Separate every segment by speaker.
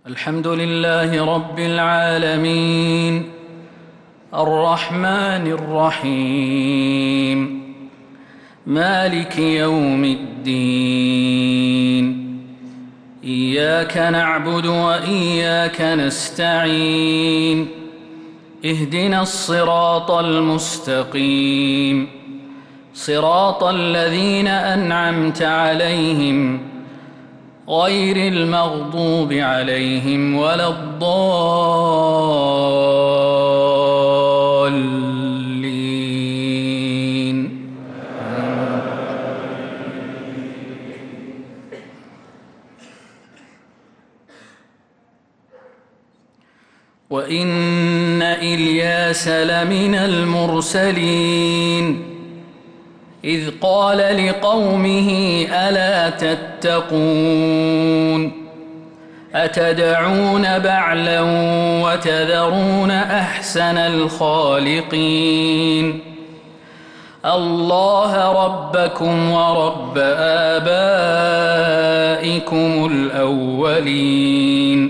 Speaker 1: الحمد لله رب العالمين الرحمن الرحيم مالك يوم الدين إياك نعبد وإياك نستعين اهدنا الصراط المستقيم صراط الذين أنعمت عليهم غير المغضوب عليهم ولا الضالين. وإن إلياس لمن المرسلين إذ قال لقومه ألا تتقون أتدعون بعلا وتذرون أحسن الخالقين الله ربكم ورب آبائكم الأولين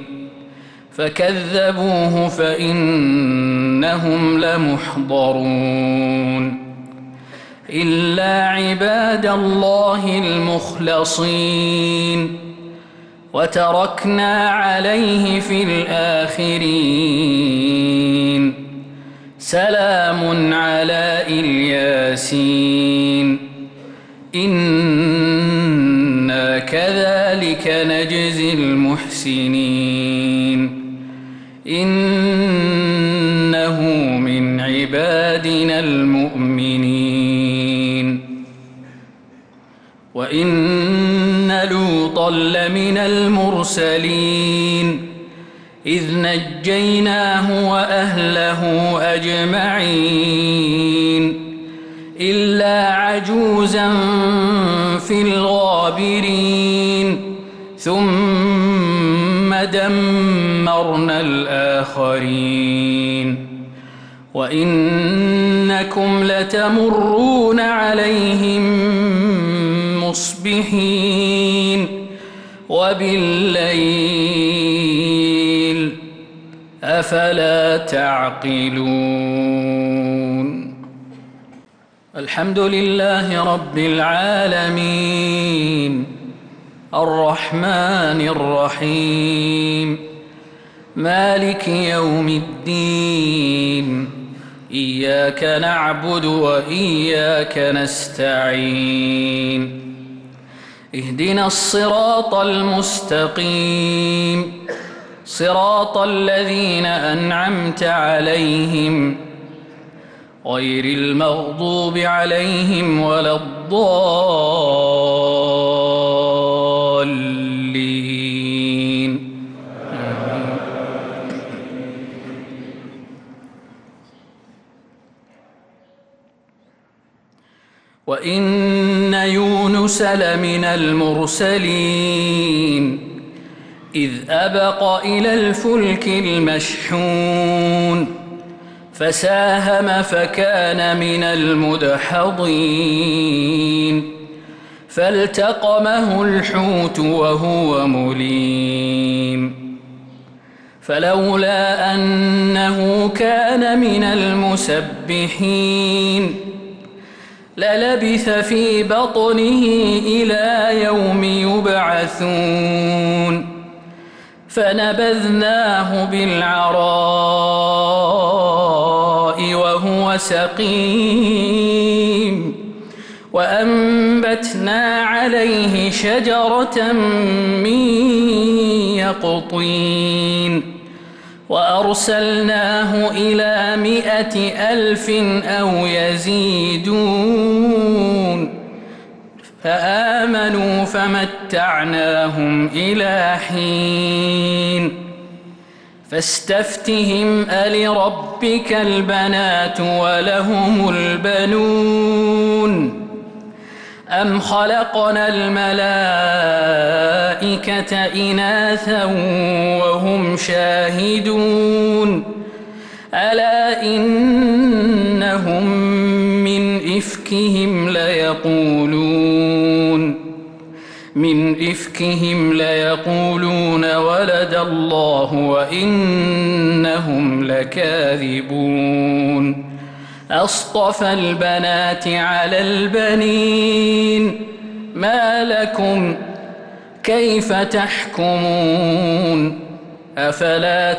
Speaker 1: فكذبوه فإنهم لمحضرون إلا عباد الله المخلصين وتركنا عليه في الآخرين سلام على الياسين إنا كذلك نجزي المحسنين إنه من عبادنا المؤمنين. وإن لوطا لمن المرسلين إذ نجيناه وأهله أجمعين إلا عجوزا في الغابرين ثم دمرنا الآخرين. وإنكم لتمرون عليهم مصبحين وبالليل أفلا تعقلون. الحمد لله رب العالمين الرحمن الرحيم مالك يوم الدين إياك نعبد وإياك نستعين اهدنا الصراط المستقيم صراط الذين أنعمت عليهم غير المغضوب عليهم ولا الضالين. وإن يونس لمن المرسلين إذ أبق إلى الفلك المشحون فساهم فكان من المدحضين فالتقمه الحوت وهو مليم فلولا أنه كان من المسبحين للبث في بطنه إلى يوم يبعثون فنبذناه بالعراء وهو سقيم وأنبتنا عليه شجرة من يقطين وأرسلناه إلى 100,000 أو يزيدون فآمنوا فمتعناهم إلى حين فاستفتهم ألربك البنات ولهم البنون أم خلقنا الملائكة إناثا وهم شاهدون ألا إنهم من إفكهم ليقولون من إفكهم ليقولون ولد الله وإنهم لكاذبون أصطفى البنات على البنين ما لكم كيف تحكمون أفلا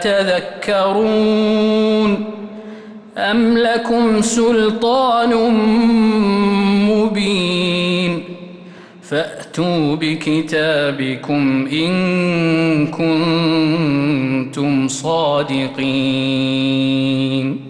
Speaker 1: تذكرون أم لكم سلطان مبين فأتوا بكتابكم إن كنتم صادقين